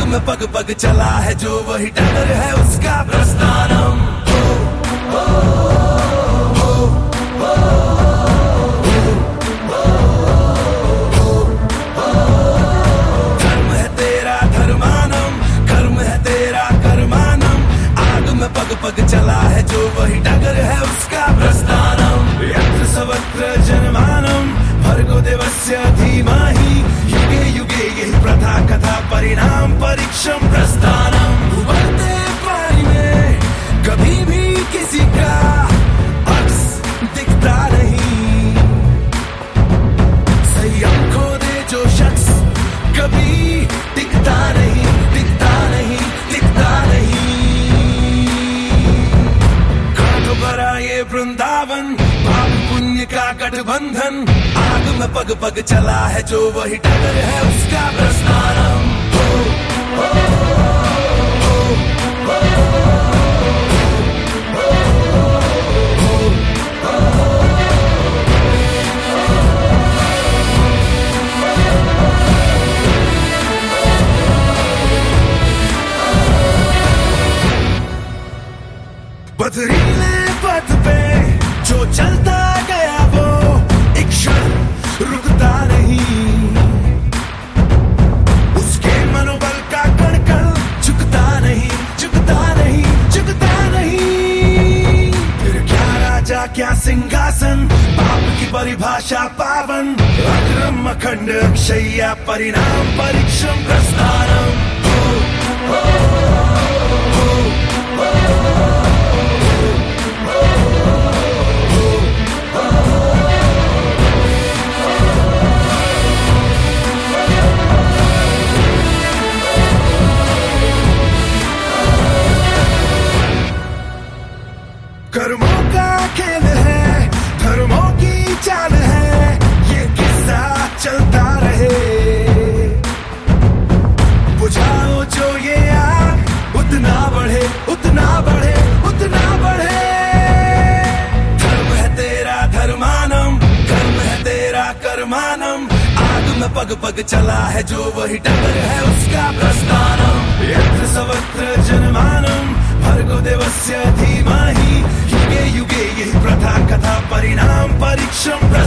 में पग पग चला है जो वही डगर है उसका प्रस्थानम। धर्म है तेरा धर्मानम, कर्म है तेरा कर्मानम। आग में पग पग चला है जो वही डगर है उसका प्रस्थानम। यत्र सर्वत्र जनमानम भर्गो देवस्य धीमहि युगे युगे यही प्रथा कथा परिणाम परीक्षम प्रस्थानम। उबलते पानी में कभी भी किसी का अक्स दिखता नहीं, संयम खो दे जो शख्स कभी दिखता नहीं, दिखता नहीं, दिखता नहीं। कांटों भरा ये वृंदावन पाप पुण्य का गठबंधन। आग में पग पग चला है जो वही डगर है उसका प्रस्थानम। पथरीले पथ पे जो चलता गया वो एक क्षण रुकता नहीं, उसके मनोबल का कण कण झुकता नहीं, झुकता नहीं, झुकता नहीं। फिर क्या राजा क्या सिंहासन, पाप की परिभाषा पावन। अग्रम अखंड अक्षय्या परिणाम परीक्षम प्रस्थानम। कर्मों का खेल है, धर्मों की चाल है, ये किस्सा चलता रहे। बुझाओ जो ये आग उतना बढ़े, उतना बढ़े, उतना बढ़े। धर्म है तेरा धर्मानम, कर्म है तेरा कर्मानम। आग में पग पग चला है जो वही डगर है उसका प्रस्थानम। यत्र सर्वत्र जनमानम भर्गो देवस्य धीमहि युगे युगे यही प्रथा कथा परिणाम परीक्षम।